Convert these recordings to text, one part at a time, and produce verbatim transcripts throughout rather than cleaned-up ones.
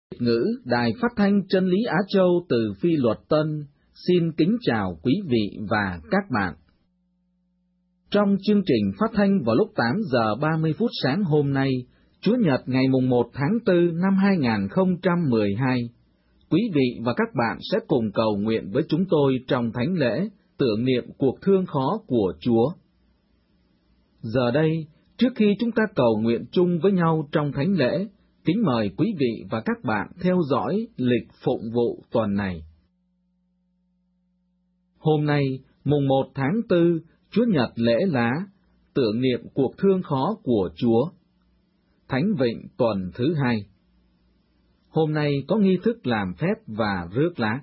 Ngữ Đài Phát thanh Chân lý Á Châu từ Phi Luật Tân xin kính chào quý vị và các bạn. Trong chương trình phát thanh vào lúc tám giờ ba mươi phút sáng hôm nay, Chúa Nhật ngày mùng một tháng tư năm hai nghìn không trăm mười hai, quý vị và các bạn sẽ cùng cầu nguyện với chúng tôi trong thánh lễ tưởng niệm cuộc thương khó của Chúa. Giờ đây, trước khi chúng ta cầu nguyện chung với nhau trong thánh lễ, kính mời quý vị và các bạn theo dõi lịch phụng vụ tuần này. Hôm nay, mùng một tháng tư, Chúa Nhật lễ lá, tưởng niệm cuộc thương khó của Chúa. Thánh Vịnh tuần thứ hai. Hôm nay có nghi thức làm phép và rước lá.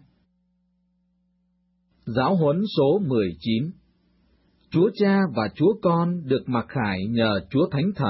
Giáo huấn số mười chín. Chúa Cha và Chúa Con được mặc khải nhờ Chúa Thánh Thần.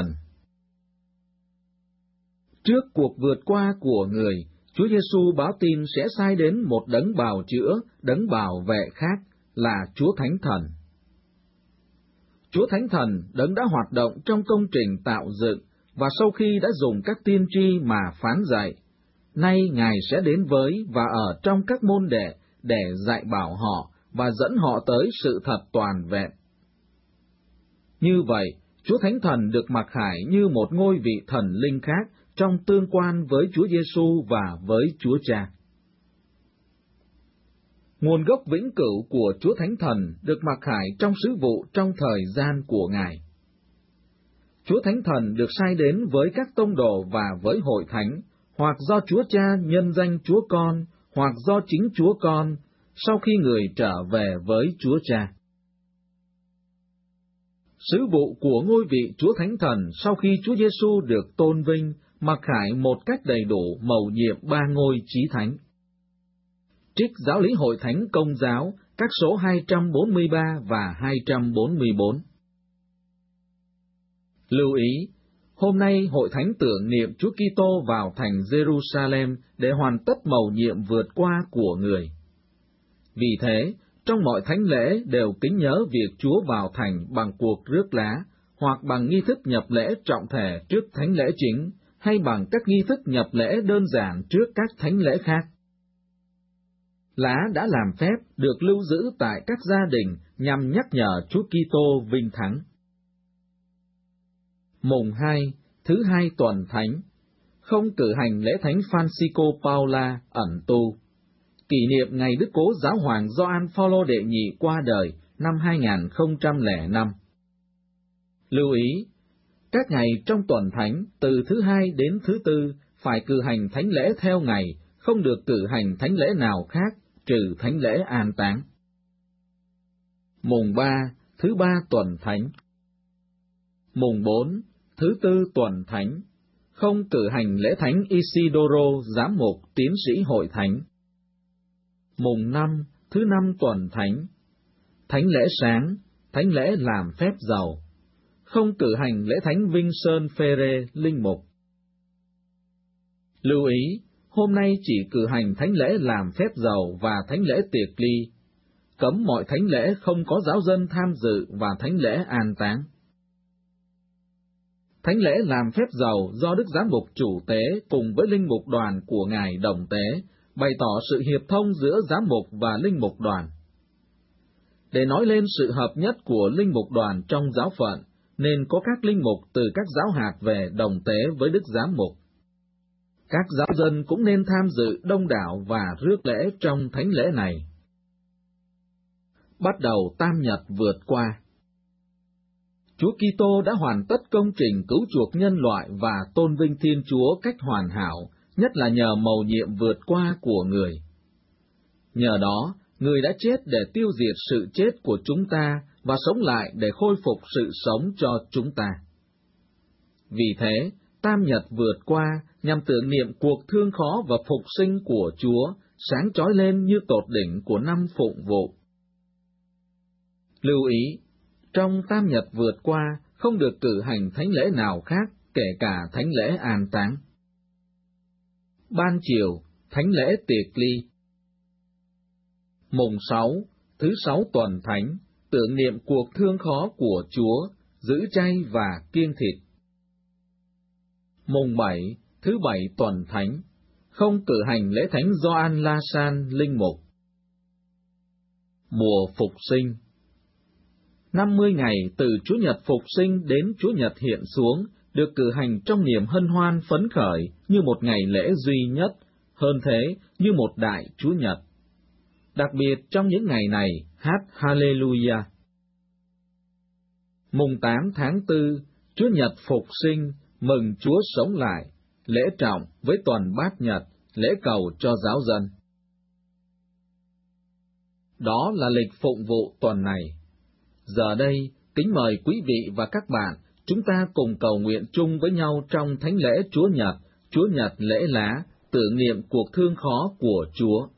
Trước cuộc vượt qua của người, Chúa Giêsu báo tin sẽ sai đến một đấng bào chữa, đấng bảo vệ khác là Chúa Thánh Thần. Chúa Thánh Thần đấng đã hoạt động trong công trình tạo dựng và sau khi đã dùng các tiên tri mà phán dạy, nay Ngài sẽ đến với và ở trong các môn đệ để dạy bảo họ và dẫn họ tới sự thật toàn vẹn. Như vậy, Chúa Thánh Thần được mặc khải như một ngôi vị thần linh khác trong tương quan với Chúa Giêsu và với Chúa Cha. Nguồn gốc vĩnh cửu của Chúa Thánh Thần được mặc khải trong sứ vụ trong thời gian của Ngài. Chúa Thánh Thần được sai đến với các tông đồ và với hội thánh, hoặc do Chúa Cha nhân danh Chúa Con, hoặc do chính Chúa Con, sau khi người trở về với Chúa Cha. Sứ vụ của ngôi vị Chúa Thánh Thần sau khi Chúa Giêsu được tôn vinh, mặc khải một cách đầy đủ mầu nhiệm ba ngôi chí thánh. Trích Giáo lý Hội Thánh Công giáo, các số hai trăm bốn mươi ba và hai trăm bốn mươi bốn. Lưu ý, hôm nay Hội Thánh tưởng niệm Chúa Kitô vào thành Jerusalem để hoàn tất mầu nhiệm vượt qua của người. Vì thế, trong mọi thánh lễ đều kính nhớ việc Chúa vào thành bằng cuộc rước lá, hoặc bằng nghi thức nhập lễ trọng thể trước thánh lễ chính, hay bằng các nghi thức nhập lễ đơn giản trước các thánh lễ khác. Lá đã làm phép được lưu giữ tại các gia đình nhằm nhắc nhở Chúa Kitô vinh thắng. Mùng hai, thứ hai tuần thánh, không cử hành lễ thánh Francisco Paula ẩn tu. Kỷ niệm ngày Đức Cố Giáo hoàng Gioan Phaolô đệ nhị qua đời năm hai nghìn không trăm lẻ năm. Lưu ý, các ngày trong tuần thánh từ thứ hai đến thứ tư phải cử hành thánh lễ theo ngày, không được cử hành thánh lễ nào khác trừ thánh lễ an táng. Mùng ba, thứ ba tuần thánh. Mùng bốn, thứ tư tuần thánh, không cử hành lễ thánh Isidoro giám mục tiến sĩ hội thánh. Mùng năm, thứ năm tuần thánh, thánh lễ sáng, thánh lễ làm phép dầu, không cử hành lễ thánh Vinh Sơn Phêrê linh mục. Lưu ý, hôm nay chỉ cử hành thánh lễ làm phép dầu và thánh lễ tiệc ly, cấm mọi thánh lễ không có giáo dân tham dự và thánh lễ an táng. Thánh lễ làm phép dầu do Đức Giám mục chủ tế cùng với linh mục đoàn của Ngài đồng tế, bày tỏ sự hiệp thông giữa giám mục và linh mục đoàn. Để nói lên sự hợp nhất của linh mục đoàn trong giáo phận, nên có các linh mục từ các giáo hạt về đồng tế với Đức Giám mục. Các giáo dân cũng nên tham dự đông đảo và rước lễ trong thánh lễ này. Bắt đầu tam nhật vượt qua. Chúa Kitô đã hoàn tất công trình cứu chuộc nhân loại và tôn vinh Thiên Chúa cách hoàn hảo, nhất là nhờ mầu nhiệm vượt qua của người. Nhờ đó, người đã chết để tiêu diệt sự chết của chúng ta và sống lại để khôi phục sự sống cho chúng ta. Vì thế, tam nhật vượt qua nhằm tưởng niệm cuộc thương khó và phục sinh của Chúa, sáng chói lên như tột đỉnh của năm phụng vụ. Lưu ý, trong tam nhật vượt qua không được cử hành thánh lễ nào khác, kể cả thánh lễ an táng. Ban chiều, thánh lễ tiệc ly. Mùng sáu, thứ sáu tuần thánh, tưởng niệm cuộc thương khó của Chúa, giữ chay và kiêng thịt. Mùng bảy, thứ bảy tuần thánh, không cử hành lễ thánh Gioan La San linh mục. Mùa Phục sinh. năm mươi ngày từ Chúa Nhật Phục sinh đến Chúa Nhật hiện xuống được cử hành trong niềm hân hoan phấn khởi như một ngày lễ duy nhất, hơn thế như một đại Chúa Nhật. Đặc biệt trong những ngày này hát Hallelujah. Mùng tám tháng tư, Chúa Nhật Phục sinh, mừng Chúa sống lại, lễ trọng với tuần bát nhật, lễ cầu cho giáo dân. Đó là lịch phụng vụ tuần này. Giờ đây, kính mời quý vị và các bạn, chúng ta cùng cầu nguyện chung với nhau trong thánh lễ Chúa Nhật, Chúa Nhật lễ lá, tưởng niệm cuộc thương khó của Chúa.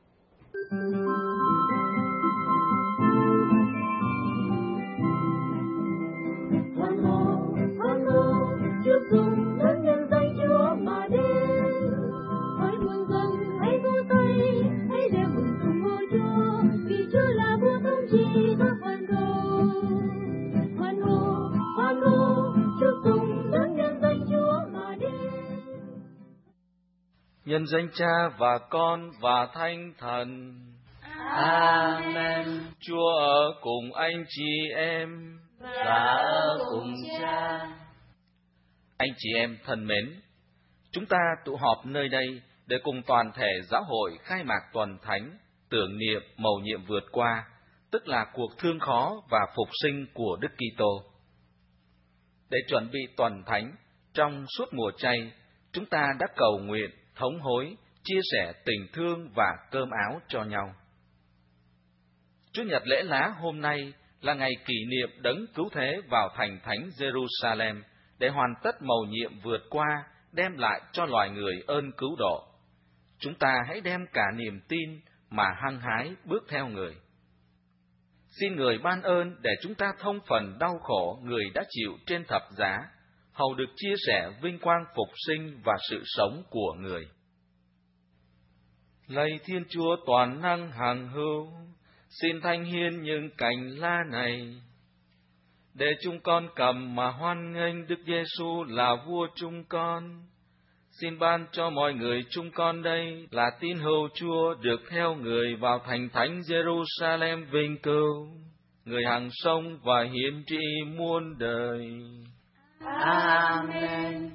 Nhân danh Cha và Con và Thánh Thần. Amen. Chúa ở cùng anh chị em và ở cùng Cha. Anh chị em thân mến, chúng ta tụ họp nơi đây để cùng toàn thể giáo hội khai mạc tuần thánh, tưởng niệm mầu nhiệm vượt qua, tức là cuộc thương khó và phục sinh của Đức Kitô. Để chuẩn bị tuần thánh, trong suốt mùa chay, chúng ta đã cầu nguyện, thống hối, chia sẻ tình thương và cơm áo cho nhau. Chúa Nhật lễ lá hôm nay là ngày kỷ niệm đấng cứu thế vào thành thánh Jerusalem để hoàn tất mầu nhiệm vượt qua, đem lại cho loài người ơn cứu độ. Chúng ta hãy đem cả niềm tin mà hăng hái bước theo người. Xin người ban ơn để chúng ta thông phần đau khổ người đã chịu trên thập giá, hầu được chia sẻ vinh quang phục sinh và sự sống của người. Lạy Thiên Chúa toàn năng hằng hữu, xin thanh hiên những cành lá này, để chúng con cầm mà hoan nghênh Đức Giêsu là vua chúng con. Xin ban cho mọi người chúng con đây là tín hữu Chúa được theo người vào thành thánh Jerusalem vinh cửu, người hằng sống và hiển trị muôn đời. Amen.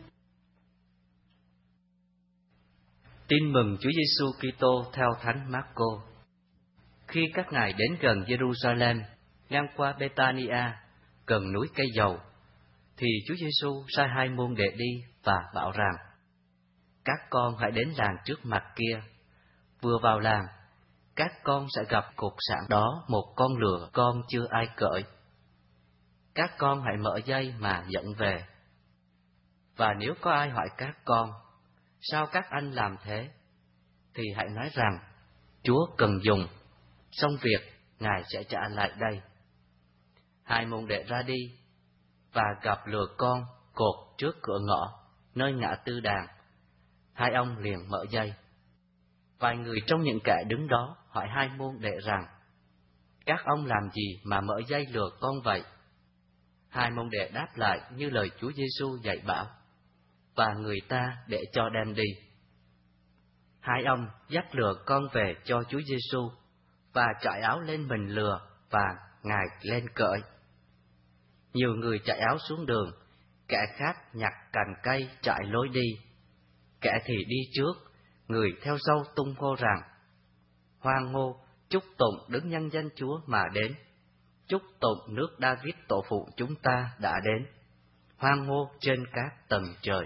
Tin mừng Chúa Giêsu Kitô theo Thánh Marco. Khi các ngài đến gần Jerusalem, ngang qua Bethania, gần núi Cây Dầu, thì Chúa Giêsu sai hai môn đệ đi và bảo rằng: các con hãy đến làng trước mặt kia. Vừa vào làng, các con sẽ gặp cột sạn đó một con lừa con chưa ai cởi. Các con hãy mở dây mà dẫn về. Và nếu có ai hỏi các con, sao các anh làm thế, thì hãy nói rằng, Chúa cần dùng, xong việc Ngài sẽ trả lại đây. Hai môn đệ ra đi, và gặp lừa con cột trước cửa ngõ, nơi ngã tư đàn. Hai ông liền mở dây. Vài người trong những kẻ đứng đó hỏi hai môn đệ rằng, các ông làm gì mà mở dây lừa con vậy? Hai môn đệ đáp lại như lời Chúa Giêsu dạy bảo, và người ta để cho đem đi. Hai ông dắt lừa con về cho Chúa Giêsu và trải áo lên mình lừa và Ngài lên cởi. Nhiều người trải áo xuống đường, kẻ khác nhặt cành cây trải lối đi. Kẻ thì đi trước, người theo sau tung hô rằng, hoan hô, chúc tụng Đấng nhân danh Chúa mà đến, chúc tụng nước David tổ phụ chúng ta đã đến, hoan hô trên các tầng trời.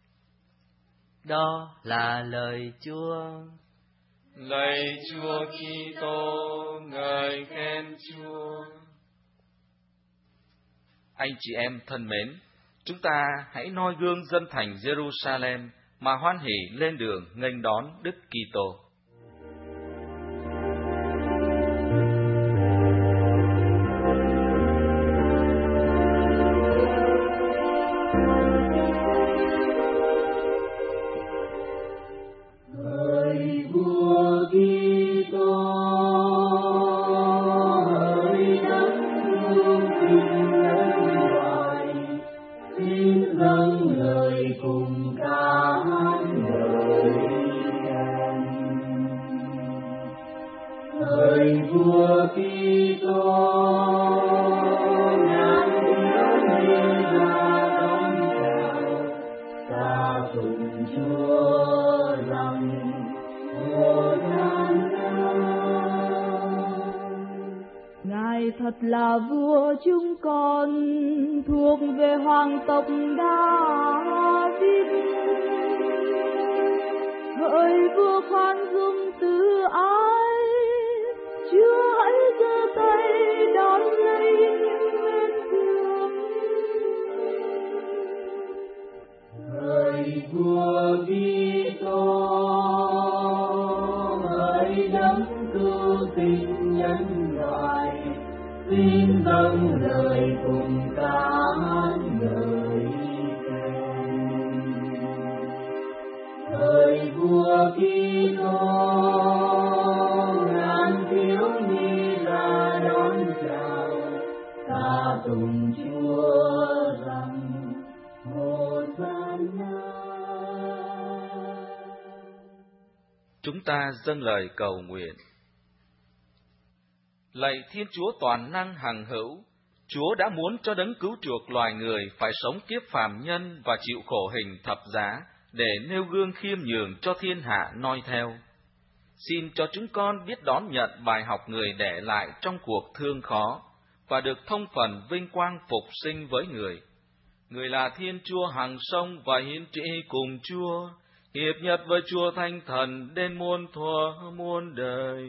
Đó là lời Chúa. Lạy Chúa Kitô, ngợi khen Chúa. Anh chị em thân mến, chúng ta hãy noi gương dân thành Jerusalem mà hoan hỉ lên đường nghênh đón Đức Kitô. Dâng lời cùng ca hát ngợi Kitô ngàn thiếu nhi ra đón chào, ta tụng Chúa rằng Hô-sa-na. Ngài thật là vua chúng con, thuộc về hoàng tộc Da-víd. Hỡi vua khoan dung từ ái, Chúa hãy giơ tay đón lấy những vết thương. Hỡi vua Kitô, hỡi đấng cứu tinh nhân loại, xin dâng lời cùng ca hát ngợi khen. Hỡi vua Kitô, ngàn thiếu nhi ra đón chào, ta tụng Chúa rằng Hô-sa-na. Chúng ta dâng lời cầu nguyện. Lạy Thiên Chúa toàn năng hằng hữu, Chúa đã muốn cho đấng cứu chuộc loài người phải sống kiếp phàm nhân và chịu khổ hình thập giá để nêu gương khiêm nhường cho thiên hạ noi theo. Xin cho chúng con biết đón nhận bài học người để lại trong cuộc thương khó và được thông phần vinh quang phục sinh với người. Người là Thiên Chúa hằng sống và hiến trị cùng Chúa, hiệp nhất với Chúa Thánh Thần đến muôn thuở muôn đời.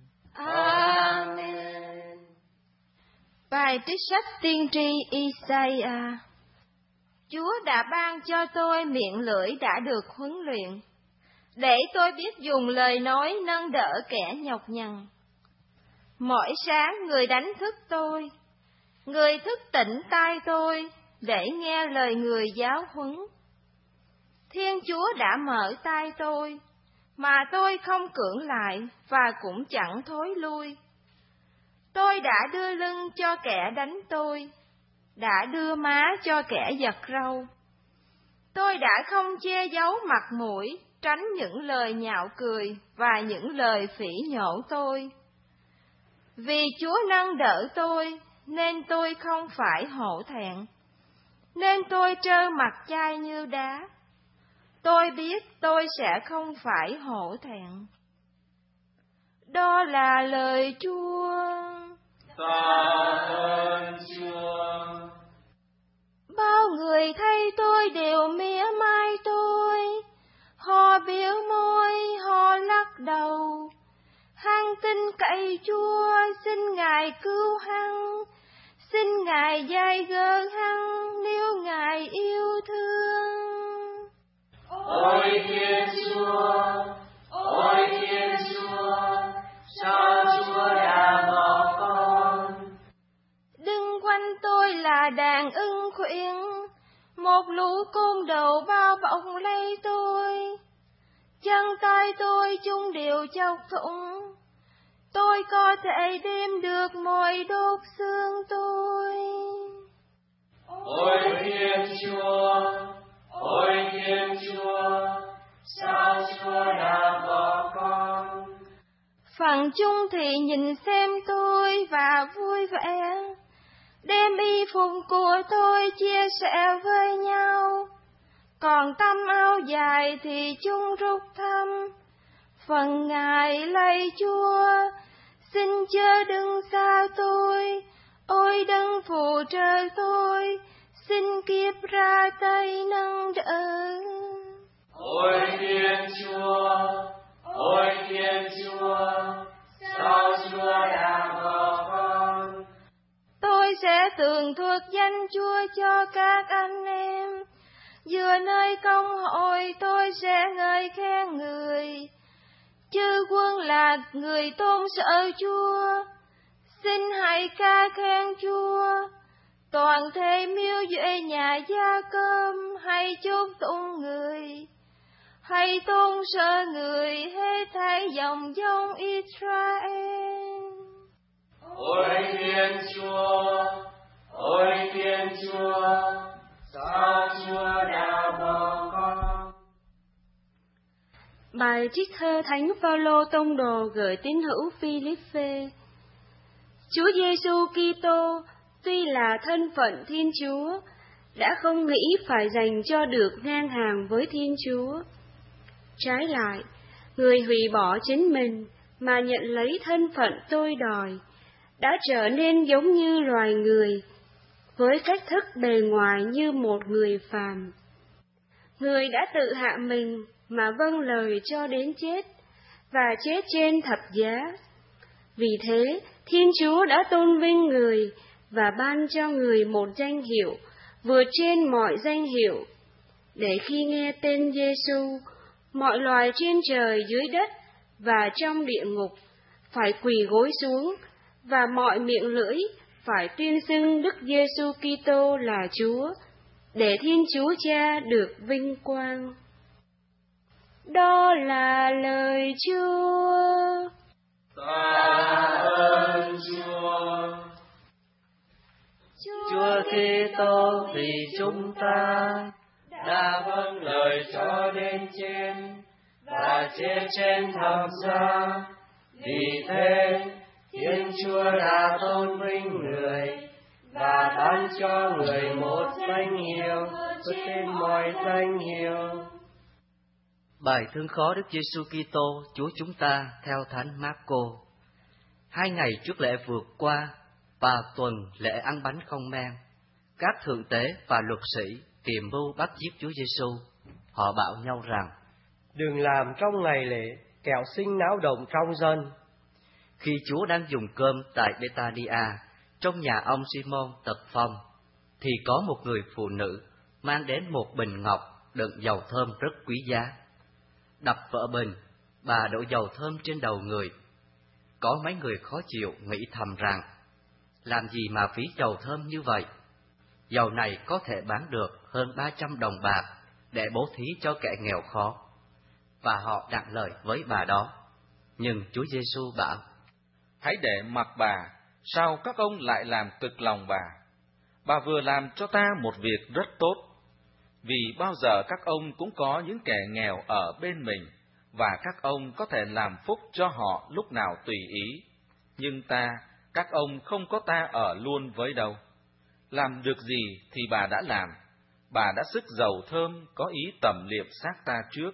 Amen. Bài trích sách tiên tri Isaiah. Chúa đã ban cho tôi miệng lưỡi đã được huấn luyện, để tôi biết dùng lời nói nâng đỡ kẻ nhọc nhằn. Mỗi sáng người đánh thức tôi, người thức tỉnh tai tôi, để nghe lời người giáo huấn. Thiên Chúa đã mở tai tôi, mà tôi không cưỡng lại và cũng chẳng thối lui. Tôi đã đưa lưng cho kẻ đánh tôi, đã đưa má cho kẻ giật râu. Tôi đã không che giấu mặt mũi, tránh những lời nhạo cười và những lời phỉ nhổ tôi. Vì Chúa nâng đỡ tôi, nên tôi không phải hổ thẹn, nên tôi trơ mặt chai như đá. Tôi biết tôi sẽ không phải hổ thẹn. Đó là lời Chúa. Tạ ơn Chúa. Bao người thay tôi đều mỉa mai tôi, họ biểu môi, họ lắc đầu. Hăng tin cậy Chúa, xin Ngài cứu hăng, xin Ngài dạy gỡ hăng nếu Ngài yêu thương. Ôi Thiên Chúa, ôi Thiên Chúa, sao Chúa đã bỏ con? Đừng quanh tôi là đàn ưng khuyển, một lũ côn đầu bao bọc lấy tôi. Chân tay tôi chung đều chọc thủng, tôi có thể đếm được mọi đốt xương tôi. Ôi Thiên Chúa, ôi Thiên Chúa, sao Chúa đã bỏ con? Phần chung thì nhìn xem tôi và vui vẻ, đem y phục của tôi chia sẻ với nhau. Còn tấm áo dài thì chung rút thăm. Phần Ngài lạy Chúa, xin chớ đừng xa tôi, ôi đấng phù trợ tôi, xin kiếp ra tay nâng đỡ. Ôi Thiên Chúa, ôi Thiên Chúa, sao Chúa đã bỏ con? Tôi sẽ tường thuật danh Chúa cho các anh em, vừa nơi công hội tôi sẽ ngợi khen người. Chư quân là người tôn sợ Chúa, xin hãy ca khen Chúa. Toàn thể miêu duệ nhà Gia Cơm, hãy chúc tụng người, hãy tôn sợ người hết thảy dòng dông Israel. Ôi Thiên Chúa, ôi Thiên Chúa, sao Chúa đã bỏ con? Bài trích thơ Thánh Phaolô tông đồ gửi tín hữu Philippe. Chúa Giêsu Kitô tuy là thân phận Thiên Chúa, đã không nghĩ phải dành cho được ngang hàng với Thiên Chúa. Trái lại, người hủy bỏ chính mình mà nhận lấy thân phận tôi đòi, đã trở nên giống như loài người, với cách thức bề ngoài như một người phàm. Người đã tự hạ mình mà vâng lời cho đến chết, và chết trên thập giá. Vì thế, Thiên Chúa đã tôn vinh người và ban cho người một danh hiệu vượt trên mọi danh hiệu, để khi nghe tên Giêsu, mọi loài trên trời dưới đất và trong địa ngục phải quỳ gối xuống, và mọi miệng lưỡi phải tuyên xưng Đức Giêsu Kitô là Chúa, để Thiên Chúa Cha được vinh quang. Đó là lời Chúa. Tạ ơn Chúa. Chúa Kitô vì chúng ta đã vâng lời cho đến trên và chết trên thập giá. Vì thế, Thiên Chúa đã tôn vinh người và ban cho người một danh hiệu vượt trên mọi danh hiệu. Bài thương khó Đức Giêsu Kitô Chúa chúng ta theo Thánh Mác-cô. Hai ngày trước lễ vượt qua và tuần lễ ăn bánh không men, các thượng tế và luật sĩ tìm mưu bắt giết Chúa Giêsu. Họ bảo nhau rằng: đừng làm trong ngày lễ, kẻo sinh náo động trong dân. Khi Chúa đang dùng cơm tại Bethania, trong nhà ông Simon Tật Phong, thì có một người phụ nữ mang đến một bình ngọc đựng dầu thơm rất quý giá. Đập vỡ bình, bà đổ dầu thơm trên đầu người. Có mấy người khó chịu nghĩ thầm rằng: làm gì mà phí dầu thơm như vậy? Dầu này có thể bán được hơn ba trăm đồng bạc để bố thí cho kẻ nghèo khó. Và họ đặt lời với bà đó. Nhưng Chúa Giêsu bảo: hãy để mặc bà, sao các ông lại làm cực lòng bà? Bà vừa làm cho ta một việc rất tốt. Vì bao giờ các ông cũng có những kẻ nghèo ở bên mình, và các ông có thể làm phúc cho họ lúc nào tùy ý. Nhưng ta, các ông không có ta ở luôn với đâu. Làm được gì thì bà đã làm, bà đã sức dầu thơm có ý tẩm liệm xác ta trước.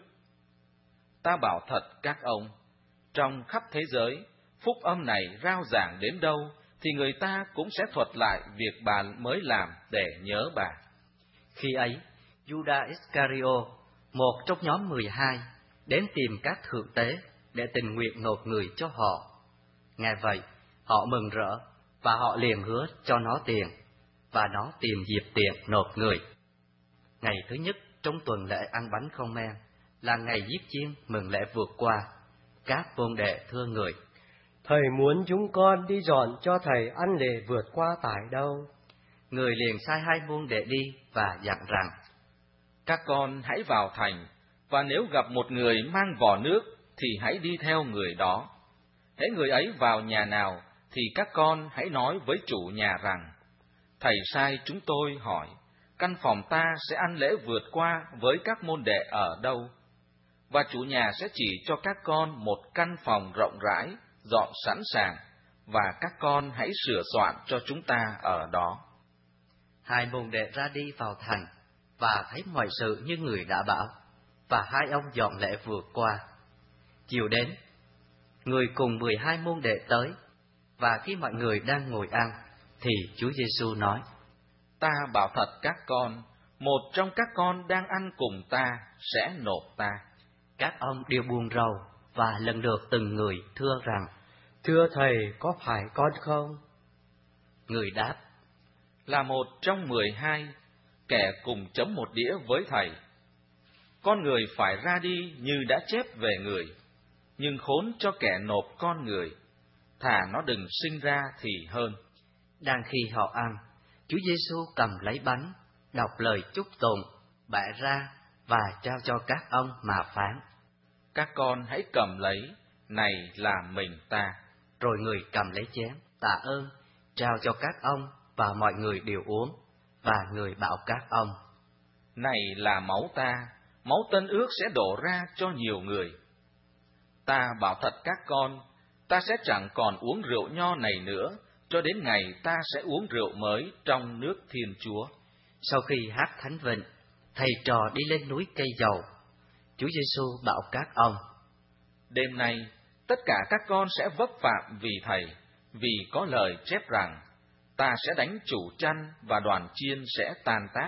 Ta bảo thật các ông, trong khắp thế giới, phúc âm này rao giảng đến đâu, thì người ta cũng sẽ thuật lại việc bà mới làm để nhớ bà. Khi ấy, Judas Iscariot, một trong nhóm mười hai, đến tìm các thượng tế để tình nguyện nộp người cho họ. Nghe vậy, họ mừng rỡ, và họ liền hứa cho nó tiền, và nó tìm dịp tiền nộp người. Ngày thứ nhất trong tuần lễ ăn bánh không men là ngày giết chiên mừng lễ vượt qua. Các môn đệ thưa người: thầy muốn chúng con đi dọn cho thầy ăn lễ vượt qua tại đâu? Người liền sai hai môn đệ đi và dặn rằng: các con hãy vào thành, và nếu gặp một người mang vò nước thì hãy đi theo người đó. Hễ người ấy vào nhà nào thì các con hãy nói với chủ nhà rằng: thầy sai chúng tôi hỏi, căn phòng ta sẽ ăn lễ vượt qua với các môn đệ ở đâu? Và chủ nhà sẽ chỉ cho các con một căn phòng rộng rãi, dọn sẵn sàng, và các con hãy sửa soạn cho chúng ta ở đó. Hai môn đệ ra đi vào thành, và thấy mọi sự như người đã bảo, và hai ông dọn lễ vượt qua. Chiều đến, người cùng mười hai môn đệ tới, và khi mọi người đang ngồi ăn, thì Chúa Giêsu nói: ta bảo thật các con, một trong các con đang ăn cùng ta sẽ nộp ta. Các ông đều buồn rầu, và lần lượt từng người thưa rằng: thưa thầy, có phải con không? Người đáp: là một trong mười hai, kẻ cùng chấm một đĩa với thầy. Con người phải ra đi như đã chép về người, nhưng khốn cho kẻ nộp con người, thà nó đừng sinh ra thì hơn. Đang khi họ ăn, Chúa Giêsu cầm lấy bánh, đọc lời chúc tụng, bẻ ra và trao cho các ông mà phán: các con hãy cầm lấy, này là mình ta. Rồi người cầm lấy chén, tạ ơn, trao cho các ông, và mọi người đều uống. Và người bảo các ông: này là máu ta, máu tân ước sẽ đổ ra cho nhiều người. Ta bảo thật các con, ta sẽ chẳng còn uống rượu nho này nữa, cho đến ngày ta sẽ uống rượu mới trong nước Thiên Chúa. Sau khi hát thánh vịnh, thầy trò đi lên núi cây dầu. Chúa Giêsu bảo các ông: Đêm nay, tất cả các con sẽ vấp phạm vì thầy, vì có lời chép rằng, ta sẽ đánh chủ chăn và đoàn chiên sẽ tan tác.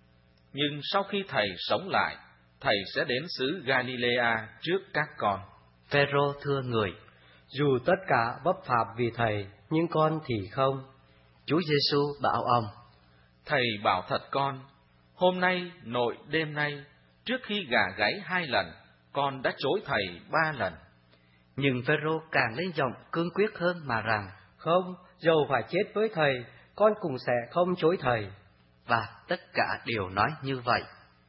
Nhưng sau khi thầy sống lại, thầy sẽ đến xứ Galilea trước các con. Phêrô thưa người: Dù tất cả vấp phạm vì thầy, nhưng con thì không. Chúa Giêsu bảo ông: Thầy bảo thật con, hôm nay nội đêm nay, trước khi gà gáy hai lần, con đã chối thầy ba lần. Nhưng Phêrô càng lên giọng cương quyết hơn mà rằng: Không, dầu phải chết với thầy, con cũng sẽ không chối thầy. Và tất cả đều nói như vậy.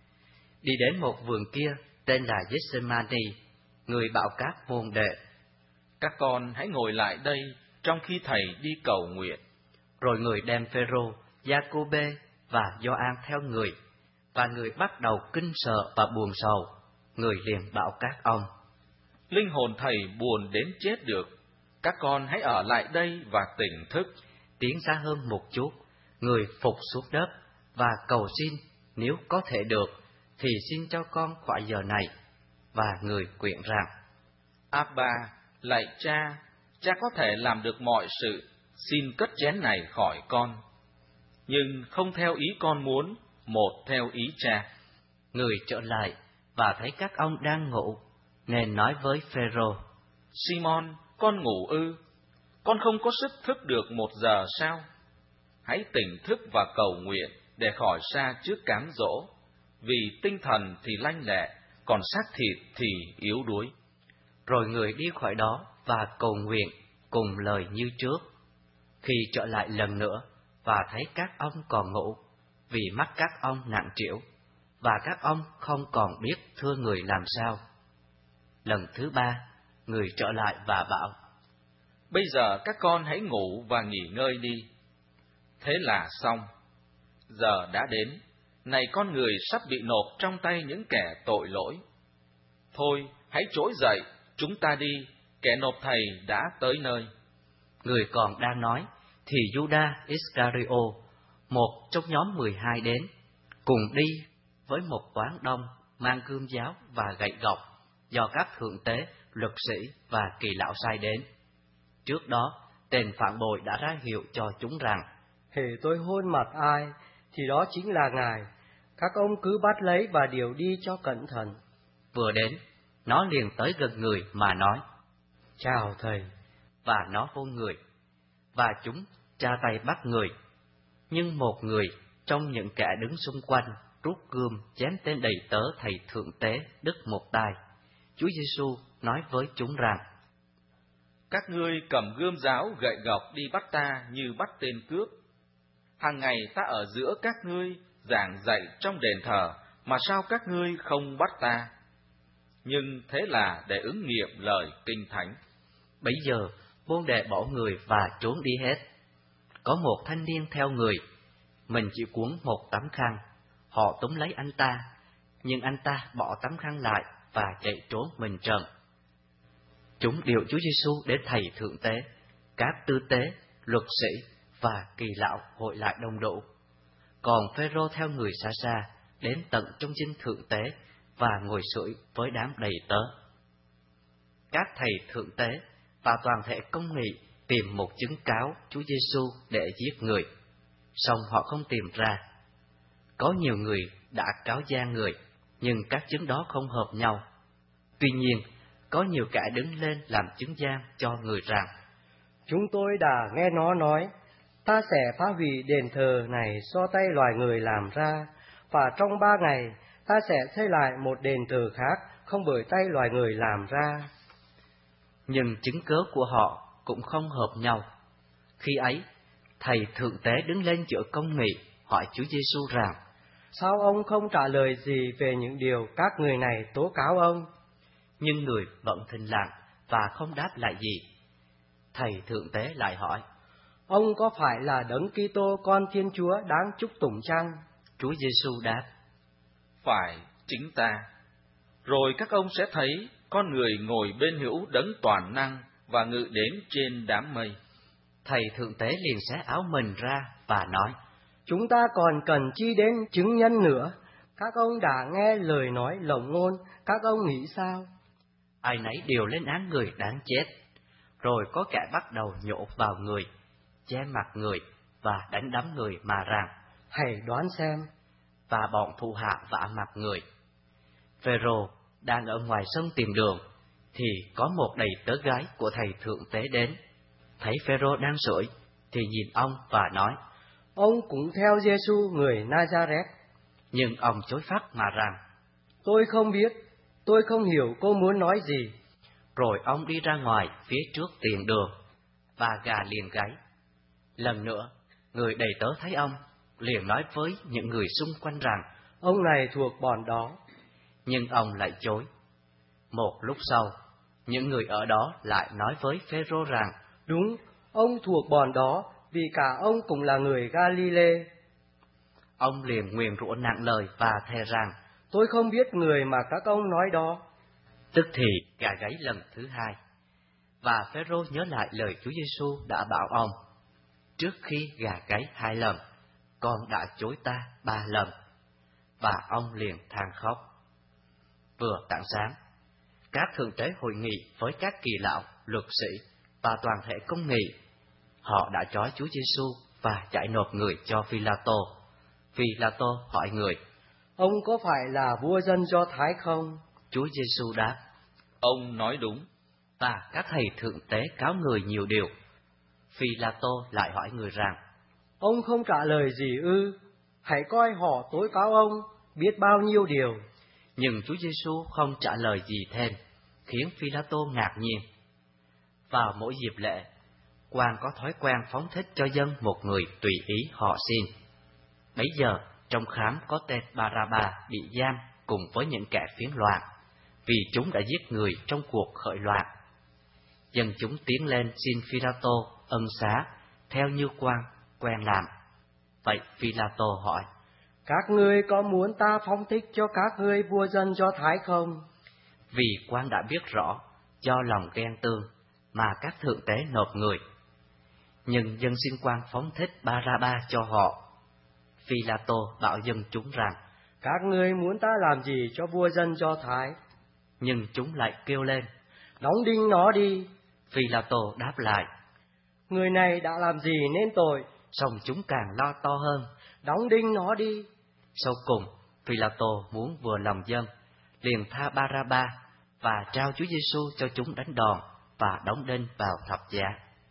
Đi đến một vườn kia tên là Gethsemane, người bảo các môn đệ: Các con hãy ngồi lại đây trong khi thầy đi cầu nguyện. Rồi người đem Phêrô, Giacôbê và Gioan theo người, và người bắt đầu kinh sợ và buồn sầu. Người liền bảo các ông: Linh hồn thầy buồn đến chết được, các con hãy ở lại đây và tỉnh thức. Tiến xa hơn một chút, người phục xuống đất và cầu xin nếu có thể được thì xin cho con khỏi giờ này. Và người quyện rằng: Abba, lạy cha, cha có thể làm được mọi sự, xin cất chén này khỏi con. Nhưng không theo ý con muốn, một theo ý cha. Người trở lại và thấy các ông đang ngủ, nên nói với Phêrô: Simon, con ngủ ư? Con không có sức thức được một giờ sao? Hãy tỉnh thức và cầu nguyện để khỏi sa trước cám dỗ, vì tinh thần thì lanh lẹ, còn xác thịt thì yếu đuối. Rồi người đi khỏi đó và cầu nguyện cùng lời như trước. Khi trở lại lần nữa và thấy các ông còn ngủ, vì mắt các ông nặng trĩu, và các ông không còn biết thưa người làm sao. Lần thứ ba, người trở lại và bảo: Bây giờ các con hãy ngủ và nghỉ ngơi đi. Thế là xong. Giờ đã đến, này con người sắp bị nộp trong tay những kẻ tội lỗi. Thôi, hãy trỗi dậy, chúng ta đi, kẻ nộp thầy đã tới nơi. Người còn đang nói, thì Judas Iscariot, một trong nhóm mười hai đến, cùng đi với một toán đông mang gươm giáo và gậy gộc, do các thượng tế, luật sĩ và kỳ lão sai đến. Trước đó, tên phản bội đã ra hiệu cho chúng rằng: Hễ tôi hôn mặt ai, thì đó chính là Ngài. Các ông cứ bắt lấy và điều đi cho cẩn thận. Vừa đến, nó liền tới gần người mà nói: Chào thầy. Và nó hôn người, và chúng tra tay bắt người. Nhưng một người trong những kẻ đứng xung quanh rút gươm chém tên đầy tớ thầy thượng tế đứt một tay. Chúa Giêsu nói với chúng rằng: Các ngươi cầm gươm giáo gậy gộc đi bắt ta như bắt tên cướp. Hàng ngày ta ở giữa các ngươi giảng dạy trong đền thờ, mà sao các ngươi không bắt ta? Nhưng thế là để ứng nghiệm lời Kinh Thánh. Bấy giờ môn đệ bỏ người và trốn đi hết. Có một thanh niên theo người, mình chỉ cuốn một tấm khăn. Họ túm lấy anh ta, nhưng anh ta bỏ tấm khăn lại và chạy trốn mình trần. Chúng điều Chúa Giêsu đến thầy thượng tế, các tư tế, luật sĩ và kỳ lão hội lại đông đủ. Còn Phêrô theo người xa xa đến tận trong dinh thượng tế và ngồi sưởi với đám đầy tớ. Các thầy thượng tế và toàn thể công nghị tìm một chứng cáo Chúa Giêsu để giết người, song họ không tìm ra. Có nhiều người đã cáo gian người, nhưng các chứng đó không hợp nhau. Tuy nhiên, có nhiều kẻ đứng lên làm chứng gian cho người rằng: Chúng tôi đã nghe nó nói, ta sẽ phá hủy đền thờ này do tay loài người làm ra, và trong ba ngày ta sẽ xây lại một đền thờ khác không bởi tay loài người làm ra. Nhưng chứng cớ của họ cũng không hợp nhau. Khi ấy, thầy thượng tế đứng lên giữa công nghị hỏi Chúa Giêsu rằng: Sao ông không trả lời gì về những điều các người này tố cáo ông? Nhưng người vẫn thinh lặng và không đáp lại gì. Thầy thượng tế lại hỏi: Ông có phải là Đấng Kitô con Thiên Chúa đáng chúc tụng chăng? Chúa Giêsu đáp: Phải, chính ta. Rồi các ông sẽ thấy con người ngồi bên hữu Đấng toàn năng và ngự đến trên đám mây. Thầy thượng tế liền xé áo mình ra và nói: Chúng ta còn cần chi đến chứng nhân nữa? Các ông đã nghe lời nói lộng ngôn, các ông nghĩ sao? Ai nấy đều lên án người đáng chết. Rồi có kẻ bắt đầu nhổ vào người, che mặt người và đánh đấm người mà rằng: Hãy đoán xem. Và bọn thủ hạ vả mặt người. Phêrô đang ở ngoài sân tiền đường, thì có một đầy tớ gái của thầy thượng tế đến. Thấy Phêrô đang sưởi, thì nhìn ông và nói: Ông cũng theo Giê-xu người Na-za-rét. Nhưng ông chối phắt mà rằng: Tôi không biết, tôi không hiểu cô muốn nói gì. Rồi ông đi ra ngoài phía trước tiền đường, và gà liền gáy. Lần nữa, người đầy tớ thấy ông, liền nói với những người xung quanh rằng: Ông này thuộc bọn đó. Nhưng ông lại chối. Một lúc sau, những người ở đó lại nói với Phêrô rằng: Đúng, ông thuộc bọn đó, vì cả ông cũng là người Ga-li-lê. Ông liền nguyền rủa nặng lời và thề rằng: Tôi không biết người mà các ông nói đó. Tức thì gà gáy lần thứ hai. Và Phêrô nhớ lại lời Chúa Giêsu đã bảo ông: Trước khi gà gáy hai lần, con đã chối ta ba lần. Và ông liền than khóc. Vừa tảng sáng, các thượng tế hội nghị với các kỳ lão, luật sĩ và toàn thể công nghị. Họ đã trói Chúa Giêsu và giải nộp người cho Phi-la-tô. Phi-la-tô hỏi người: Ông có phải là vua dân Do Thái không? Chúa Giêsu đáp: Ông nói đúng. Và các thầy thượng tế cáo người nhiều điều. Phi-la-tô lại hỏi người rằng: Ông không trả lời gì ư? Hãy coi họ tố cáo ông biết bao nhiêu điều. Nhưng Chúa Giêsu không trả lời gì thêm, khiến Phi-la-tô ngạc nhiên. Vào mỗi dịp lễ, quan có thói quen phóng thích cho dân một người tùy ý họ xin. Bấy giờ, trong khám có tên Ba-ra-ba bị giam cùng với những kẻ phiến loạn, vì chúng đã giết người trong cuộc khởi loạn. Dân chúng tiến lên xin Phi-la-tô ân xá, theo như quan quen làm. Vậy Phi-la-tô hỏi: Các ngươi có muốn ta phóng thích cho các ngươi vua dân Do Thái không? Vì quan đã biết rõ, do lòng ghen tương, mà các thượng tế nộp người. Nhưng dân xin quan phóng thích Ba-ra-ba cho họ. Phi-la-tô bảo dân chúng rằng: Các ngươi muốn ta làm gì cho vua dân Do Thái? Nhưng chúng lại kêu lên: Đóng đinh nó đi. Phi-la-tô đáp lại: Người này đã làm gì nên tội? Xong chúng càng lo to hơn: Đóng đinh nó đi. Sau cùng, Phi-la-tô muốn vừa lòng dân, liền tha Ba-ra-ba và trao Chúa Giêsu cho chúng đánh đòn và đóng đinh vào thập giá.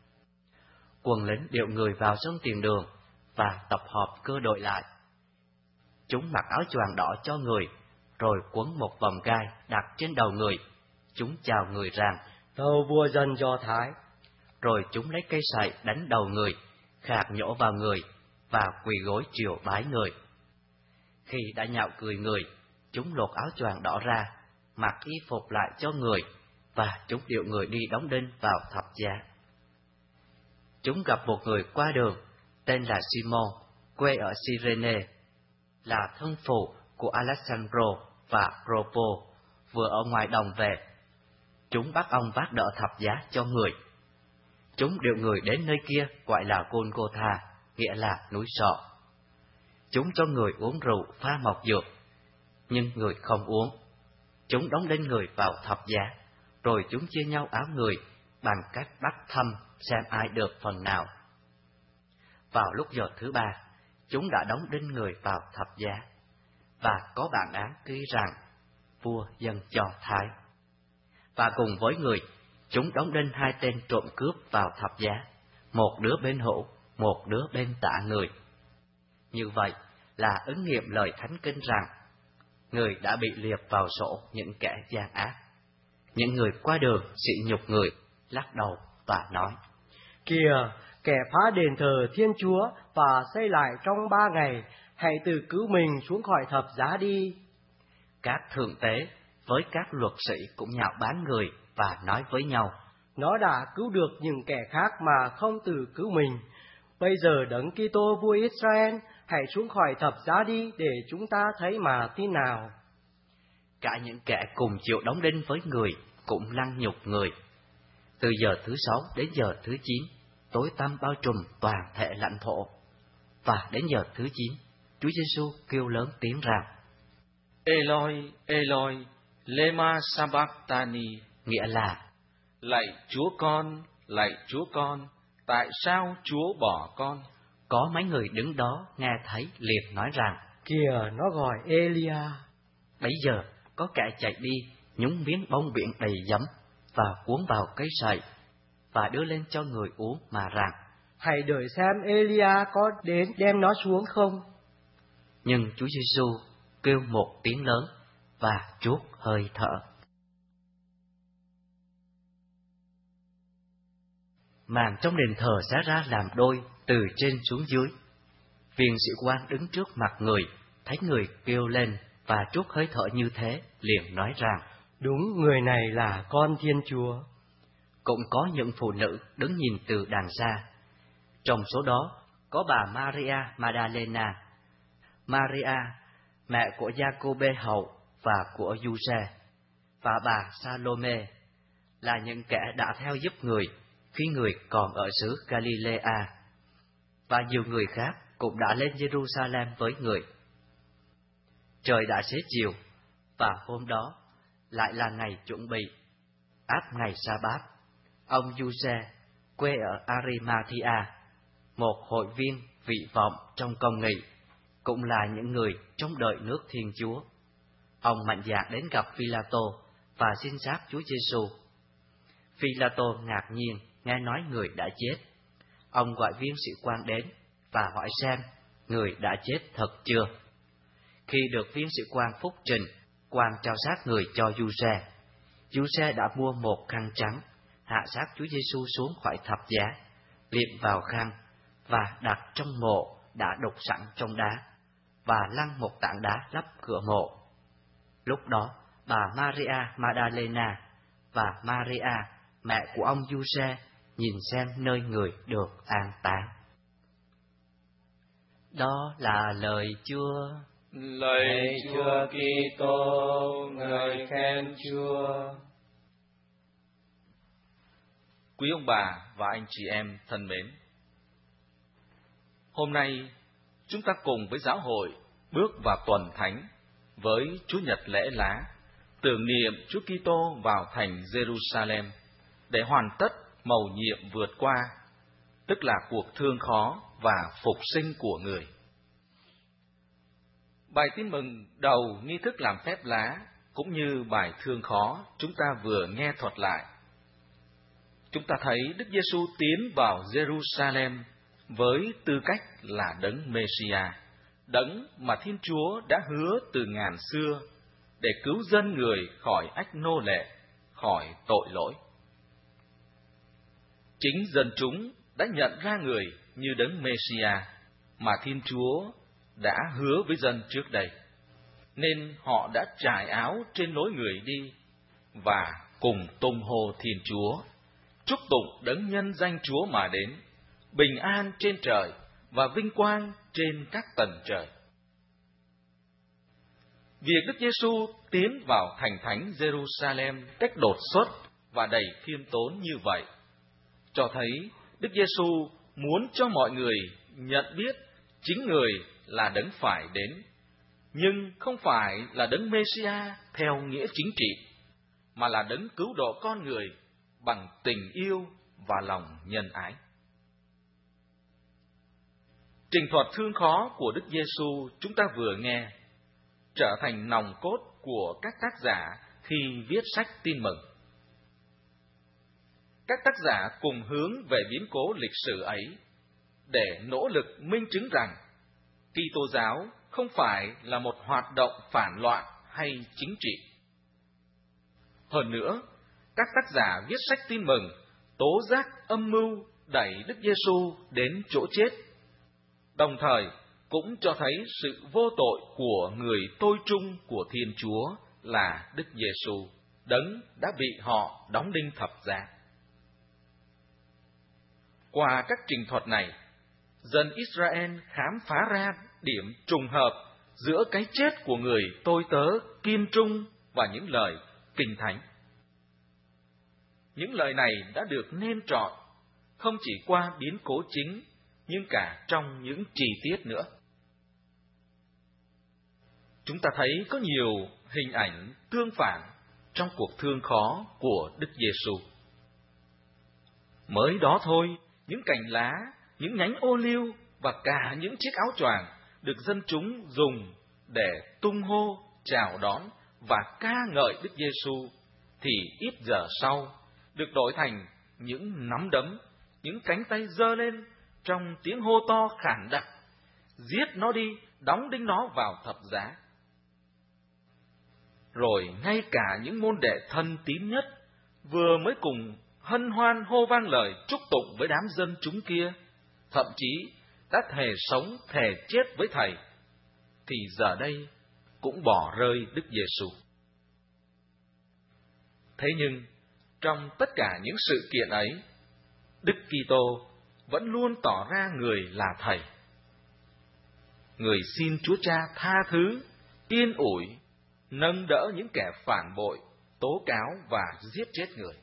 Quần lính điệu người vào sân tiền đường và tập hợp cơ đội lại. Chúng mặc áo choàng đỏ cho người, rồi quấn một vòng gai đặt trên đầu người. Chúng chào người rằng: Tâu vua dân Do Thái. Rồi chúng lấy cây sậy đánh đầu người, khạc nhổ vào người và quỳ gối triều bái người. Khi đã nhạo cười người, chúng lột áo choàng đỏ ra, mặc y phục lại cho người, và chúng điệu người đi đóng đinh vào thập giá. Chúng gặp một người qua đường, tên là Simon, quê ở Cyrene, là thân phụ của Alexandro và Propo, vừa ở ngoài đồng về. Chúng bắt ông vác đỡ thập giá cho người. Chúng điệu người đến nơi kia gọi là Golgotha, nghĩa là núi sọ. Chúng cho người uống rượu pha mộc dược, nhưng người không uống. Chúng đóng đinh người vào thập giá, rồi chúng chia nhau áo người bằng cách bắt thăm xem ai được phần nào. Vào lúc giờ thứ ba, chúng đã đóng đinh người vào thập giá, và có bản án ghi rằng: Vua dân Do Thái. Và cùng với người, chúng đóng đinh hai tên trộm cướp vào thập giá, một đứa bên hữu, một đứa bên tả người. Như vậy là ứng nghiệm lời Thánh Kinh rằng: Người đã bị liệt vào sổ những kẻ gian ác. Những người qua đường sỉ nhục người, lắc đầu và nói: Kìa, kẻ phá đền thờ Thiên Chúa và xây lại trong ba ngày, hãy tự cứu mình xuống khỏi thập giá đi. Các thượng tế với các luật sĩ cũng nhạo báng người và nói với nhau: Nó đã cứu được những kẻ khác mà không tự cứu mình. Bây giờ Đấng Kitô vua Israel, hãy xuống khỏi thập giá đi để chúng ta thấy mà tin nào. Cả những kẻ cùng chịu đóng đinh với người cũng lăng nhục người. Từ giờ thứ sáu đến giờ thứ chín, tối tăm bao trùm toàn thể lãnh thổ. Và đến giờ thứ chín, Chúa Giêsu kêu lớn tiếng rằng: Eloi, Eloi, lema sabachthani, nghĩa là: lạy Chúa con, lạy Chúa con, tại sao Chúa bỏ con? Có mấy người đứng đó nghe thấy liền nói rằng: Kìa, nó gọi Elia. Bấy giờ có kẻ chạy đi, nhúng miếng bông biển đầy giấm và cuốn vào cây sậy và đưa lên cho người uống mà rằng: Hãy đợi xem Elia có đến đem nó xuống không. Nhưng Chúa Giêsu kêu một tiếng lớn và trút hơi thở. Màn trong đền thờ xé ra làm đôi từ trên xuống dưới. Viên sĩ quan đứng trước mặt người, thấy người kêu lên và trút hơi thở như thế, liền nói rằng: Đúng, người này là con Thiên Chúa. Cũng có những phụ nữ đứng nhìn từ đàng xa. Trong số đó có bà Maria Magdalena, Maria mẹ của Giacôbê hậu và của Giuse, và bà Salome, là những kẻ đã theo giúp người khi người còn ở xứ Galilea, và nhiều người khác cũng đã lên Jerusalem với người. Trời đã xế chiều, và hôm đó lại là ngày chuẩn bị, áp ngày Sa-bát. Ông Giuse, quê ở Arimathea, một hội viên vị vọng trong công nghị, cũng là những người trong đợi nước Thiên Chúa. Ông mạnh dạn đến gặp Phi-la-tô và xin xác Chúa Giêsu. Phi-la-tô ngạc nhiên nghe nói người đã chết. Ông gọi viên sĩ quan đến và hỏi xem người đã chết thật chưa. Khi được viên sĩ quan phúc trình, quan trao xác người cho Giuse. Giuse đã mua một khăn trắng, hạ xác Chúa Giêsu xuống khỏi thập giá, liệm vào khăn và đặt trong mộ đã đục sẵn trong đá, và lăn một tảng đá lấp cửa mộ. Lúc đó, bà Maria Magdalena và Maria, mẹ của ông Giuse, nhìn xem nơi người được an táng. Đó là lời Chúa. Lạy Chúa Kitô, ngợi khen Chúa. Quý ông bà và anh chị em thân mến, hôm nay chúng ta cùng với giáo hội bước vào tuần thánh với Chúa Nhật lễ lá, tưởng niệm Chúa Kitô vào thành Jerusalem để hoàn tất mầu nhiệm vượt qua, tức là cuộc thương khó và phục sinh của người. Bài tin mừng đầu nghi thức làm phép lá cũng như bài thương khó chúng ta vừa nghe thuật lại. Chúng ta thấy Đức Giêsu tiến vào Jerusalem với tư cách là đấng Messiah, đấng mà Thiên Chúa đã hứa từ ngàn xưa để cứu dân người khỏi ách nô lệ, khỏi tội lỗi. Chính dân chúng đã nhận ra người như đấng Messiah mà Thiên Chúa đã hứa với dân trước đây, nên họ đã trải áo trên lối người đi và cùng tung hô Thiên Chúa, chúc tụng đấng nhân danh Chúa mà đến, bình an trên trời và vinh quang trên các tầng trời. Việc Đức Giêsu tiến vào thành thánh Jerusalem cách đột xuất và đầy khiêm tốn như vậy, cho thấy Đức Giêsu muốn cho mọi người nhận biết chính người là đấng phải đến, nhưng không phải là đấng Messiah theo nghĩa chính trị, mà là đấng cứu độ con người bằng tình yêu và lòng nhân ái. Trình thuật thương khó của Đức Giêsu chúng ta vừa nghe trở thành nòng cốt của các tác giả khi viết sách Tin Mừng. Các tác giả cùng hướng về biến cố lịch sử ấy để nỗ lực minh chứng rằng Kitô giáo không phải là một hoạt động phản loạn hay chính trị. Hơn nữa, các tác giả viết sách Tin Mừng tố giác âm mưu đẩy Đức Giêsu đến chỗ chết, đồng thời cũng cho thấy sự vô tội của người tôi trung của Thiên Chúa là Đức Giêsu, đấng đã bị họ đóng đinh thập giá. Qua các trình thuật này, dân Israel khám phá ra điểm trùng hợp giữa cái chết của người tôi tớ kim trung và những lời kinh thánh. Những lời này đã được nêm trọn, không chỉ qua biến cố chính, nhưng cả trong những chi tiết nữa. Chúng ta thấy có nhiều hình ảnh tương phản trong cuộc thương khó của Đức Giêsu. Mới đó thôi, những cành lá, những nhánh ô liu và cả những chiếc áo choàng được dân chúng dùng để tung hô, chào đón và ca ngợi Đức Giêsu, thì ít giờ sau được đổi thành những nắm đấm, những cánh tay giơ lên trong tiếng hô to khản đặc: giết nó đi, đóng đinh nó vào thập giá. Rồi ngay cả những môn đệ thân tín nhất, vừa mới cùng hân hoan hô vang lời chúc tụng với đám dân chúng kia, thậm chí đã thề sống thề chết với Thầy, thì giờ đây cũng bỏ rơi Đức Giêsu. Thế nhưng trong tất cả những sự kiện ấy, Đức Kitô vẫn luôn tỏ ra người là Thầy, người xin Chúa Cha tha thứ, yên ủi, nâng đỡ những kẻ phản bội, tố cáo và giết chết người.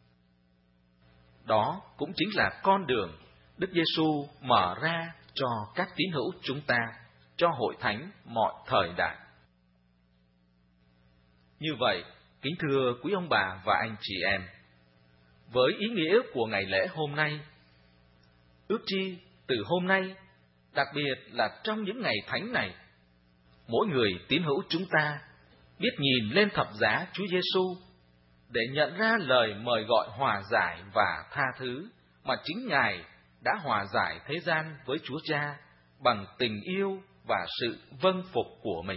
Đó cũng chính là con đường Đức Giêsu mở ra cho các tín hữu chúng ta, cho hội thánh mọi thời đại. Như vậy, kính thưa quý ông bà và anh chị em, với ý nghĩa của ngày lễ hôm nay, ước chi từ hôm nay, đặc biệt là trong những ngày thánh này, mỗi người tín hữu chúng ta biết nhìn lên thập giá Chúa Giêsu để nhận ra lời mời gọi hòa giải và tha thứ mà chính Ngài đã hòa giải thế gian với Chúa Cha bằng tình yêu và sự vâng phục của mình.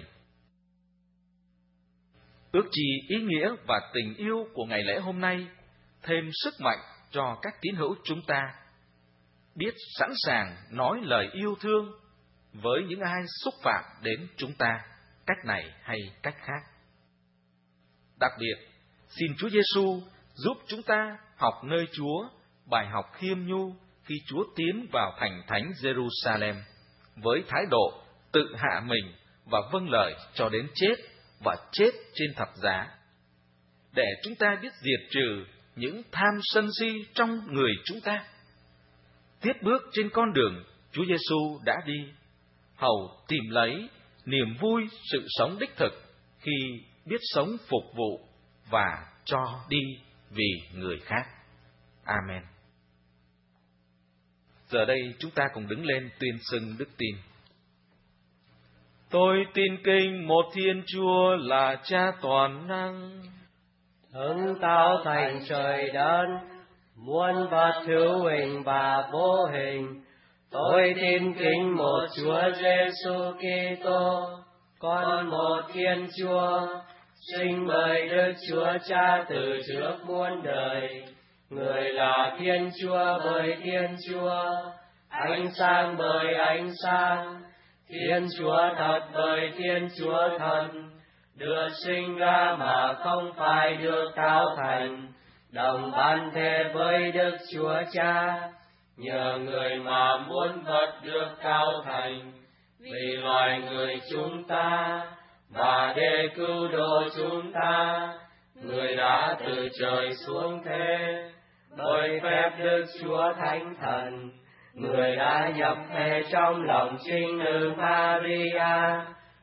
Ước chi ý nghĩa và tình yêu của ngày lễ hôm nay thêm sức mạnh cho các tín hữu chúng ta biết sẵn sàng nói lời yêu thương với những ai xúc phạm đến chúng ta, cách này hay cách khác. Đặc biệt, xin Chúa Giêsu giúp chúng ta học nơi Chúa bài học khiêm nhu khi Chúa tiến vào thành thánh Jerusalem với thái độ tự hạ mình và vâng lời cho đến chết và chết trên thập giá, để chúng ta biết diệt trừ những tham sân si trong người chúng ta, tiếp bước trên con đường Chúa Giêsu đã đi, hầu tìm lấy niềm vui sự sống đích thực khi biết sống phục vụ và cho đi vì người khác. Amen. Giờ đây chúng ta cùng đứng lên tuyên xưng đức tin. Tôi tin kính một Thiên Chúa là Cha toàn năng, Hưng tạo thành trời đất, muôn vật hữu hình và vô hình. Tôi tin kính một Chúa Giêsu Kitô, con một Thiên Chúa, sinh bởi Đức Chúa Cha từ trước muôn đời. Người là Thiên Chúa bởi Thiên Chúa, ánh sáng bởi ánh sáng, Thiên Chúa thật bởi Thiên Chúa thật, được sinh ra mà không phải được tạo thành, đồng ban thế với Đức Chúa Cha. Nhờ người mà muôn vật được tạo thành, vì loài người chúng ta, và để cứu độ chúng ta, người đã từ trời xuống thế. Bởi phép Đức Chúa Thánh Thần, người đã nhập thể trong lòng trinh nữ Maria,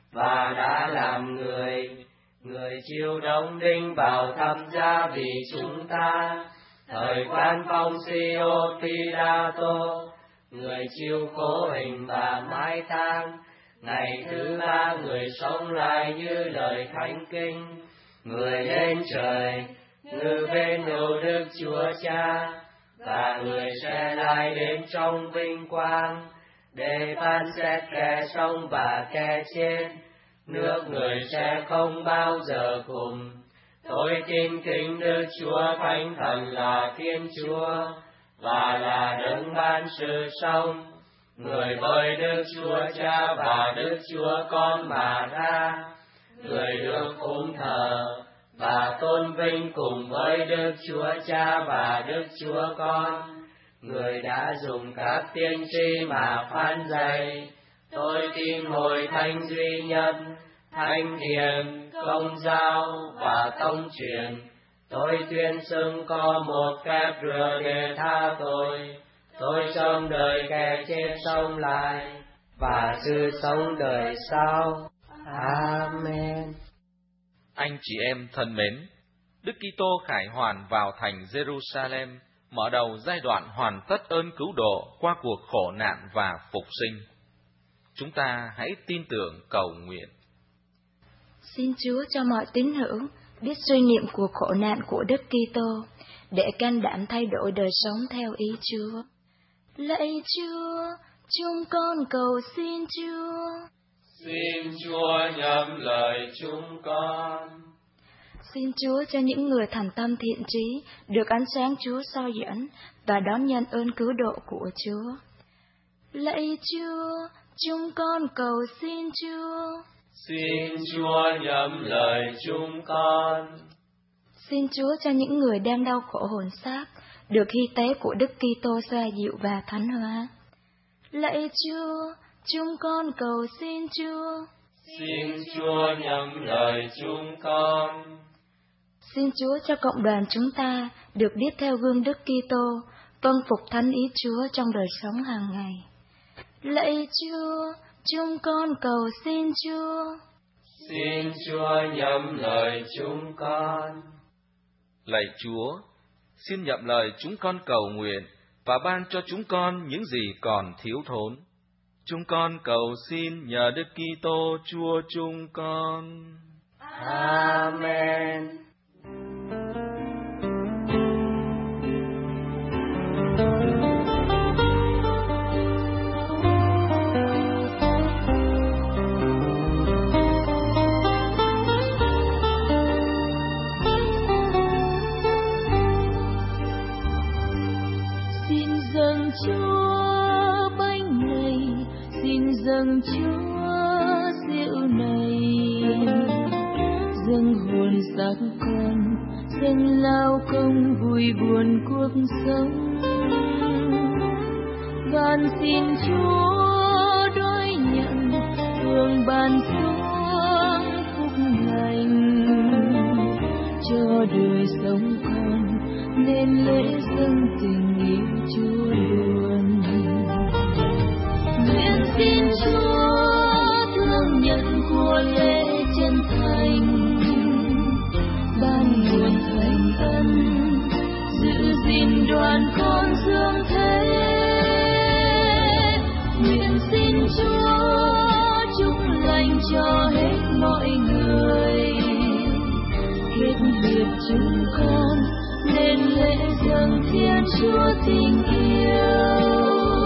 và đã làm người. Người chịu đóng đinh vào thập giá vì chúng ta. Thời quan phong Sio Pilato, người chịu khổ hình và mai táng. Ngày thứ ba người sống lại như lời thánh kinh. Người lên trời, ngự bên hữu Đức Chúa Cha, và người sẽ lại đến trong vinh quang để phán xét kẻ sống và kẻ chết. Nước người sẽ không bao giờ cùng. Tôi tin kính Đức Chúa Thánh Thần là Thiên Chúa, và là đấng ban sự sống, người bởi Đức Chúa Cha và Đức Chúa Con mà ra, người được phụng thờ và tôn vinh cùng với Đức Chúa Cha và Đức Chúa Con. Người đã dùng các tiên tri mà phán dạy. Tôi tin hội thánh duy nhất, thánh thiền, công giáo và tông truyền. Tôi tuyên xưng có một phép rửa để tha tội. tôi trong đời kẻ chết sống lại, và sự sống đời sau. Amen. Anh chị em thân mến, Đức Kitô khải hoàn vào thành Jerusalem, mở đầu giai đoạn hoàn tất ơn cứu độ qua cuộc khổ nạn và phục sinh. Chúng ta hãy tin tưởng cầu nguyện. Xin Chúa cho mọi tín hữu biết suy niệm cuộc khổ nạn của Đức Kitô để can đảm thay đổi đời sống theo ý Chúa. Lạy Chúa, chúng con cầu xin Chúa. Xin Chúa nhậm lời chúng con. Xin Chúa cho những người thành tâm thiện trí được ánh sáng Chúa soi dẫn và đón nhận ơn cứu độ của Chúa. Lạy Chúa, chúng con cầu xin Chúa. Xin Chúa nhậm lời chúng con. Xin Chúa cho những người đang đau khổ hồn xác được hy tế của Đức Kitô xoa dịu và thánh hóa. Lạy Chúa, chúng con cầu xin Chúa. Xin Chúa nhậm lời chúng con. Xin Chúa cho cộng đoàn chúng ta được biết theo gương Đức Kitô, vâng phục thánh ý Chúa trong đời sống hàng ngày. Lạy Chúa, chúng con cầu xin Chúa. Xin Chúa nhậm lời chúng con. Lạy Chúa, xin nhậm lời chúng con cầu nguyện và ban cho chúng con những gì còn thiếu thốn. Chúng con cầu xin nhờ Đức Kitô Chúa chúng con. Amen. Chúa bánh này, xin dâng Chúa rượu này, dâng hồn xác con, dâng lao công vui buồn cuộc sống. Van xin Chúa đón nhận hương ban xuống phúc lành, cho đời sống con nên lễ dâng tình yêu Chúa luôn. Nguyện xin Chúa thương nhận của lễ chân thành, ban nguồn thành ân, giữ gìn đoàn con dương thế. Nguyện xin Chúa chúc lành cho hết mọi người, kết biệt chúng con nên lễ dâng Thiên Chúa tình yêu.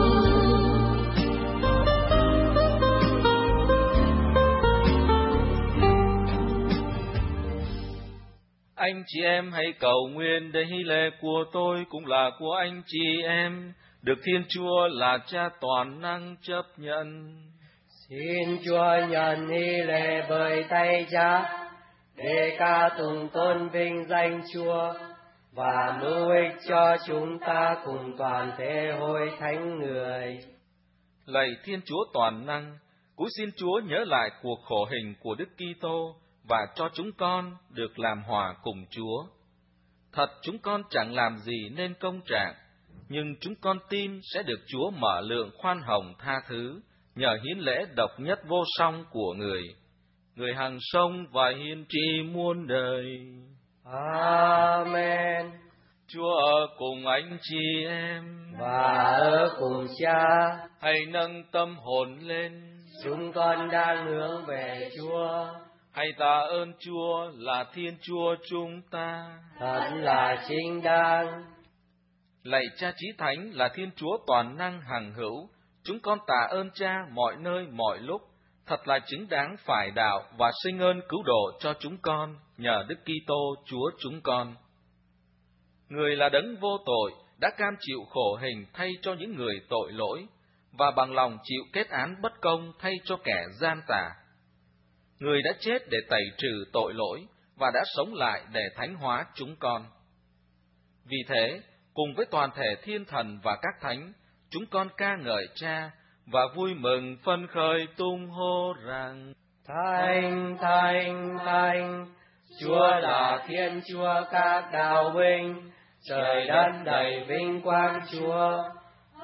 Anh chị em hãy cầu nguyện để hy lễ của tôi cũng là của anh chị em, được Thiên Chúa là Cha toàn năng chấp nhận. Xin Chúa nhận hy lễ bởi tay Cha, để ca tụng tôn vinh danh Chúa và mưu ích cho chúng ta cùng toàn thể hội thánh người. Lạy Thiên Chúa toàn năng, cúi xin Chúa nhớ lại cuộc khổ hình của Đức Kitô và cho chúng con được làm hòa cùng Chúa. Thật chúng con chẳng làm gì nên công trạng, nhưng chúng con tin sẽ được Chúa mở lượng khoan hồng tha thứ nhờ hiến lễ độc nhất vô song của người, người hằng sống và hiên tri muôn đời. Amen. Chúa ở cùng anh chị em và ở cùng Cha. Hãy nâng tâm hồn lên, chúng con đang hướng về Chúa. Hãy tạ ơn Chúa là Thiên Chúa chúng ta, thật là chính đáng. Lạy Cha Chí Thánh là Thiên Chúa toàn năng hằng hữu, chúng con tạ ơn Cha mọi nơi mọi lúc, thật là chính đáng phải đạo và sinh ơn cứu độ cho chúng con nhờ Đức Kitô Chúa chúng con. Người là đấng vô tội đã cam chịu khổ hình thay cho những người tội lỗi và bằng lòng chịu kết án bất công thay cho kẻ gian tà. Người đã chết để tẩy trừ tội lỗi và đã sống lại để thánh hóa chúng con. Vì thế, cùng với toàn thể thiên thần và các thánh, chúng con ca ngợi Cha và vui mừng phân khởi tung hô rằng: Thánh, Thánh, Thánh, Chúa là Thiên Chúa các đạo binh, trời đất đầy vinh quang Chúa.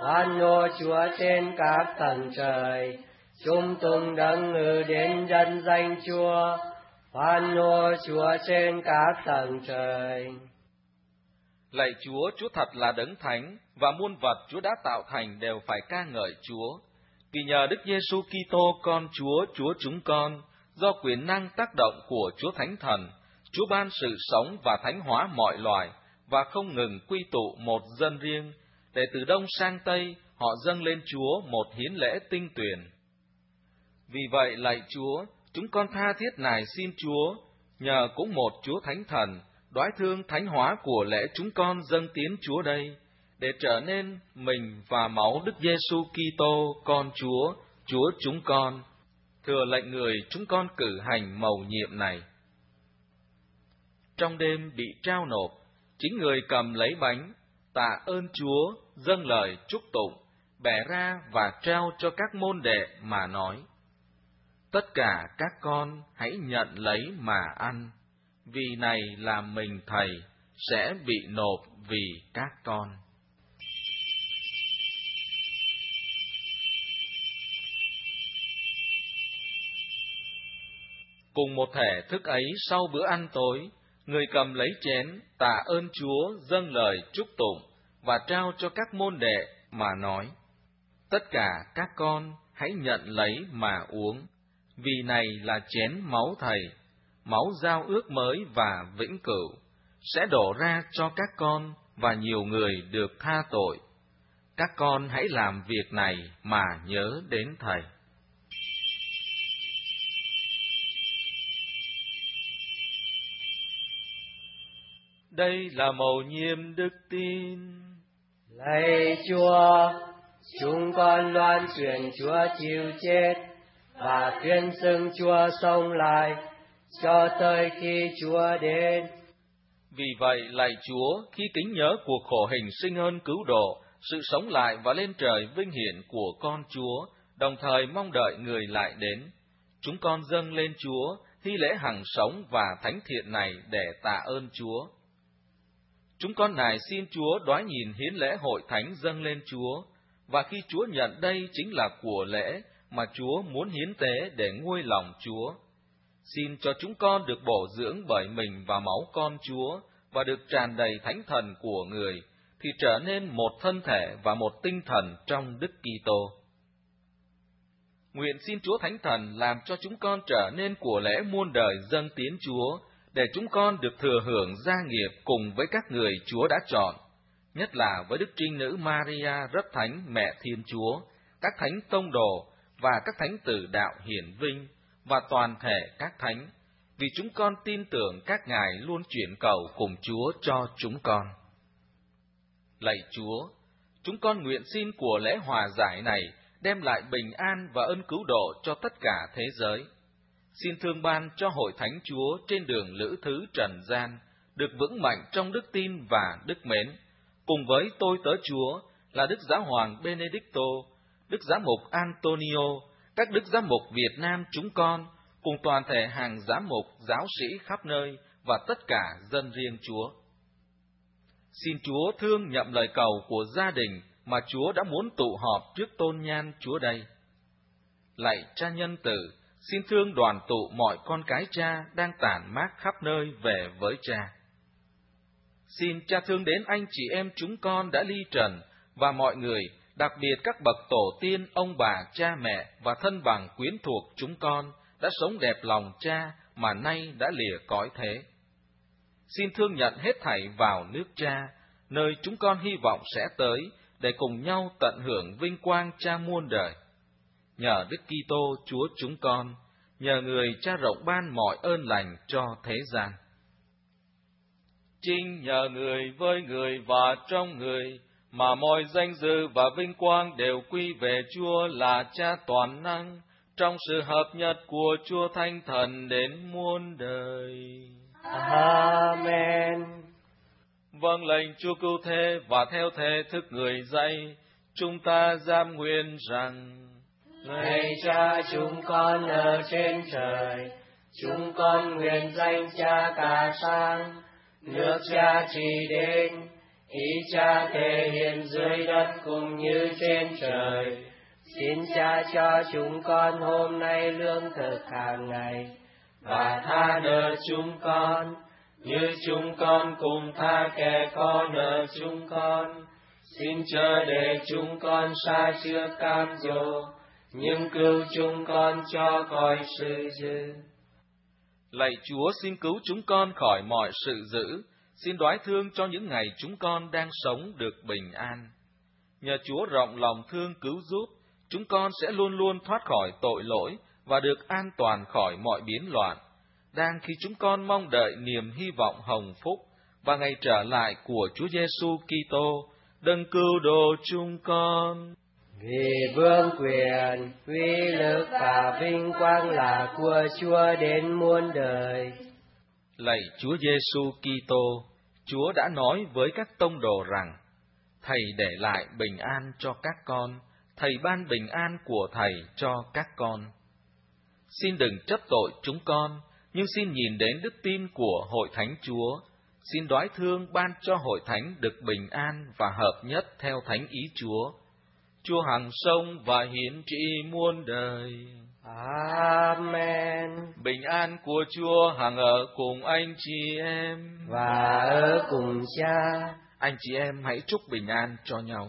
Hoan hô Chúa trên các tầng trời, chúng tung đấng ngự đến nhân danh Chúa. Hoan hô Chúa trên các tầng trời. Lạy Chúa, Chúa thật là đấng thánh, và muôn vật Chúa đã tạo thành đều phải ca ngợi Chúa. Vì nhờ Đức Giêsu Kitô con Chúa, Chúa chúng con, do quyền năng tác động của Chúa Thánh Thần, Chúa ban sự sống và thánh hóa mọi loài, và không ngừng quy tụ một dân riêng, để từ đông sang tây họ dâng lên Chúa một hiến lễ tinh tuyền. Vì vậy, lạy Chúa, chúng con tha thiết nài xin Chúa, nhờ cũng một Chúa Thánh Thần, đoái thương thánh hóa của lễ chúng con dâng tiến Chúa đây, để trở nên mình và máu Đức Giêsu Kitô con Chúa, Chúa chúng con, thừa lệnh người chúng con cử hành mầu nhiệm này. Trong đêm bị trao nộp, chính người cầm lấy bánh, tạ ơn Chúa, dâng lời chúc tụng, bẻ ra và trao cho các môn đệ mà nói: Tất cả các con hãy nhận lấy mà ăn, vì này là mình Thầy sẽ bị nộp vì các con. Cùng một thể thức ấy, sau bữa ăn tối, người cầm lấy chén, tạ ơn Chúa, dâng lời chúc tụng và trao cho các môn đệ mà nói: Tất cả các con hãy nhận lấy mà uống, vì này là chén máu Thầy, máu giao ước mới và vĩnh cửu, sẽ đổ ra cho các con và nhiều người được tha tội. Các con hãy làm việc này mà nhớ đến Thầy. Đây là mầu nhiệm đức tin. Lạy Chúa, chúng con loan truyền Chúa chịu chết và tuyên xưng Chúa sống lại cho tới khi Chúa đến. Vì vậy, lạy Chúa, khi kính nhớ cuộc khổ hình sinh ơn cứu độ, sự sống lại và lên trời vinh hiển của con Chúa, đồng thời mong đợi người lại đến, chúng con dâng lên Chúa hy lễ hằng sống và thánh thiện này để tạ ơn Chúa. Chúng con nài xin Chúa đoái nhìn hiến lễ hội thánh dâng lên Chúa, và khi Chúa nhận đây chính là của lễ mà Chúa muốn hiến tế để nguôi lòng Chúa. Xin cho chúng con được bổ dưỡng bởi mình và máu con Chúa, và được tràn đầy thánh thần của người, thì trở nên một thân thể và một tinh thần trong Đức Kitô. Nguyện xin Chúa Thánh Thần làm cho chúng con trở nên của lễ muôn đời dâng tiến Chúa, để chúng con được thừa hưởng gia nghiệp cùng với các người Chúa đã chọn, nhất là với Đức Trinh Nữ Maria rất thánh Mẹ Thiên Chúa, các thánh tông đồ và các thánh tử đạo hiển vinh, và toàn thể các thánh, vì chúng con tin tưởng các ngài luôn chuyển cầu cùng Chúa cho chúng con. Lạy Chúa, chúng con nguyện xin của lễ hòa giải này đem lại bình an và ơn cứu độ cho tất cả thế giới. Xin thương ban cho hội thánh Chúa trên đường lữ thứ trần gian được vững mạnh trong đức tin và đức mến, cùng với tôi tớ Chúa là Đức Giáo hoàng Benedicto, Đức Giám mục Antonio, các Đức Giám mục Việt Nam chúng con, cùng toàn thể hàng giám mục, giáo sĩ khắp nơi và tất cả dân riêng Chúa. Xin Chúa thương nhậm lời cầu của gia đình mà Chúa đã muốn tụ họp trước tôn nhan Chúa đây. Lạy Cha nhân tử, xin thương đoàn tụ mọi con cái Cha đang tản mát khắp nơi về với Cha. Xin Cha thương đến anh chị em chúng con đã ly trần, và mọi người, đặc biệt các bậc tổ tiên, ông bà, cha mẹ và thân bằng quyến thuộc chúng con đã sống đẹp lòng Cha mà nay đã lìa cõi thế. Xin thương nhận hết thảy vào nước Cha, nơi chúng con hy vọng sẽ tới, để cùng nhau tận hưởng vinh quang Cha muôn đời. Nhờ Đức Kitô Chúa chúng con, nhờ người Cha rộng ban mọi ơn lành cho thế gian. Chính nhờ người với người và trong người, mà mọi danh dự và vinh quang đều quy về Chúa là Cha toàn năng, trong sự hợp nhất của Chúa Thánh Thần đến muôn đời. Amen. Vâng lệnh Chúa cứu thế và theo thế thức người dạy, chúng ta giam nguyện rằng: Lạy Cha chúng con ở trên trời, chúng con nguyện danh Cha cả sang, nước Cha trị đến, ý Cha thể hiện dưới đất cũng như trên trời. Xin Cha cho chúng con hôm nay lương thực hàng ngày, và tha nợ chúng con, như chúng con cùng tha kẻ có nợ chúng con. Xin chớ để chúng con sa trước cám dỗ, nhưng cứu chúng con cho khỏi sự dữ. Lạy Chúa, xin cứu chúng con khỏi mọi sự dữ. Xin đoái thương cho những ngày chúng con đang sống được bình an. Nhờ Chúa rộng lòng thương cứu giúp, chúng con sẽ luôn luôn thoát khỏi tội lỗi và được an toàn khỏi mọi biến loạn. Đang khi chúng con mong đợi niềm hy vọng hồng phúc và ngày trở lại của Chúa Giêsu Kitô, đấng cứu độ chúng con. Vì vương quyền, uy lực và vinh quang là của Chúa đến muôn đời. Lạy Chúa Giêsu Kitô, Chúa đã nói với các tông đồ rằng: Thầy để lại bình an cho các con, Thầy ban bình an của Thầy cho các con. Xin đừng chấp tội chúng con, nhưng xin nhìn đến đức tin của Hội Thánh Chúa. Xin đoái thương ban cho Hội Thánh được bình an và hợp nhất theo thánh ý Chúa. Chúa hằng sống và hiển trị muôn đời. Amen. Bình an của Chúa hằng ở cùng anh chị em và ở cùng Cha. Anh chị em hãy chúc bình an cho nhau.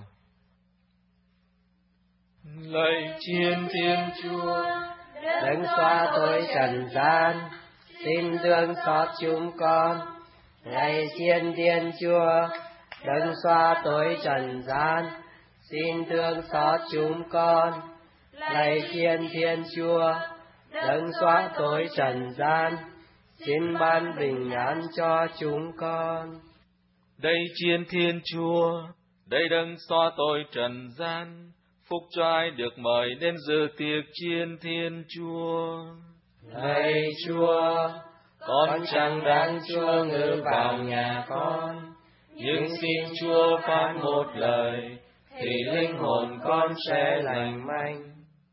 Lạy Thiên Thiên Chúa, đấng xóa tội trần gian, xin thương xót chúng con. Lạy Thiên Thiên Chúa, đấng xóa tội trần gian, xin thương xót chúng con. Lạy Thiên Thiên Chúa, đấng xóa tội trần gian, xin ban bình an cho chúng con. Đây Thiên Thiên Chúa, đây đấng xóa tội trần gian, phúc cho ai được mời đến dự tiệc Chiên Thiên Chúa. Lạy Chúa, con chẳng đáng Chúa ngự vào nhà con, nhưng xin Chúa phán một lời, thì linh hồn con sẽ lành mạnh.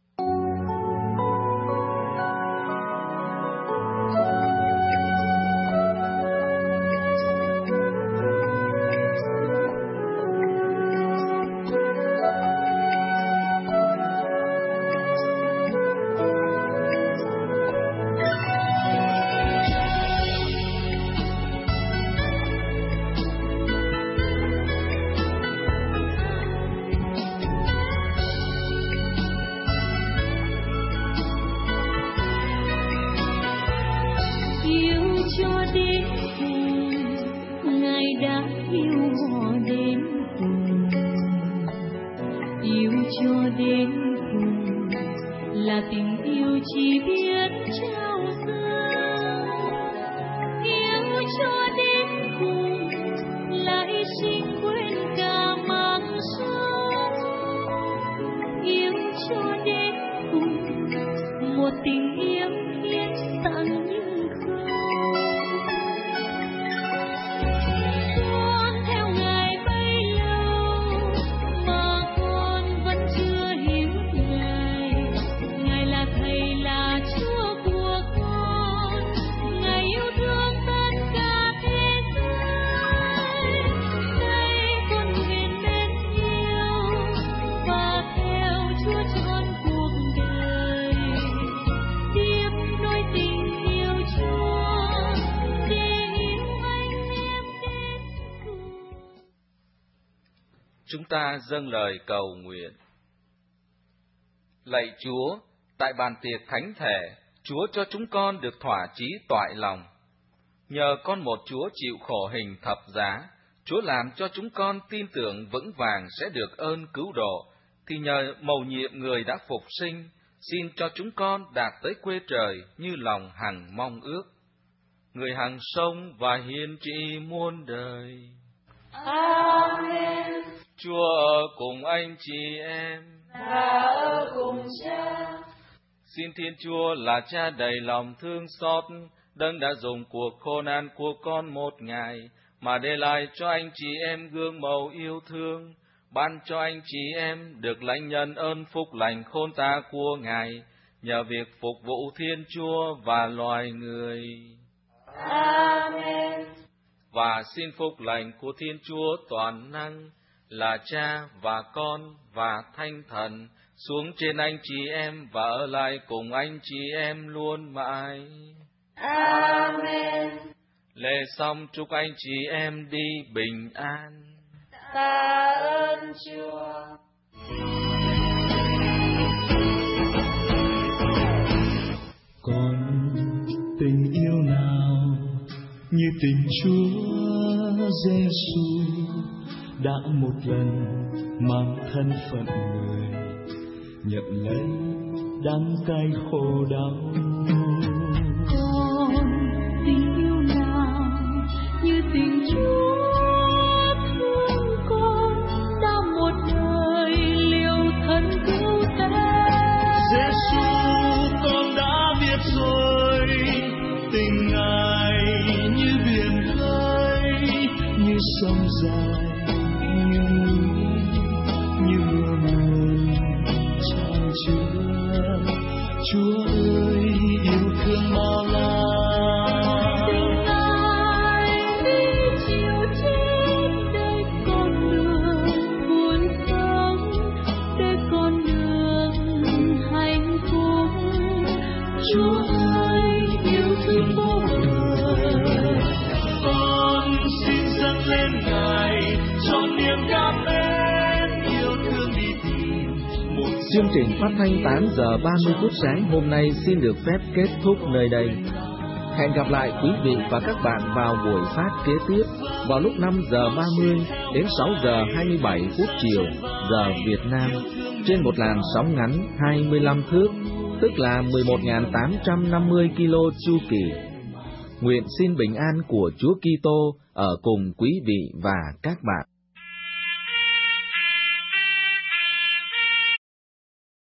Chúng ta dâng lời cầu nguyện. Lạy Chúa, tại bàn tiệc thánh thể, Chúa cho chúng con được thỏa chí toại lòng. Nhờ con một Chúa chịu khổ hình thập giá, Chúa làm cho chúng con tin tưởng vững vàng sẽ được ơn cứu độ, thì nhờ mầu nhiệm người đã phục sinh, xin cho chúng con đạt tới quê trời như lòng hằng mong ước. Người hằng sống và hiển trị muôn đời. Amen. Chúa ở cùng anh chị em và ở cùng Cha. Xin Thiên Chúa là Cha đầy lòng thương xót, đấng đã dùng cuộc khổ nạn của con một ngày mà để lại cho anh chị em gương mẫu yêu thương, ban cho anh chị em được lãnh nhận ơn phúc lành khôn ta của Ngài nhờ việc phục vụ Thiên Chúa và loài người. Amen. và xin phúc lành của Thiên Chúa toàn năng là Cha và Con và Thánh Thần xuống trên anh chị em và ở lại cùng anh chị em luôn mãi. Amen. Lễ xong chúc anh chị em đi bình an. Tạ ơn Chúa. Còn tình yêu nào như tình Chúa Giêsu đã một lần mang thân phận người, nhận lấy đắng cay khổ đau. Còn tình yêu nào như tình Chúa thương con đã một đời liều thân cứu thế. Giêsu con đã biết rồi, tình Ngài như biển khơi, như sông dài, như núi, như mưa nguồn tràn chứa. Chúa ơi yêu thương bao la, Tình Ngài đi chiều trên để con đường buồn sống, để con đường hạnh phúc. Chúa ơi yêu thương vô bờ, con xin dâng lên Ngài trọn niềm cảm mến yêu thương đi tìm một. Chương trình phát thanh tám giờ ba mươi phút sáng hôm nay xin được phép kết thúc nơi đây. Hẹn gặp lại quý vị và các bạn vào buổi phát kế tiếp vào lúc năm giờ ba mươi đến sáu giờ hai mươi bảy phút chiều giờ Việt Nam trên một làn sóng ngắn hai mươi lăm thước, tức là mười một nghìn tám trăm năm mươi ki lô chu kỳ. Nguyện xin bình an của Chúa Kitô ở cùng quý vị và các bạn.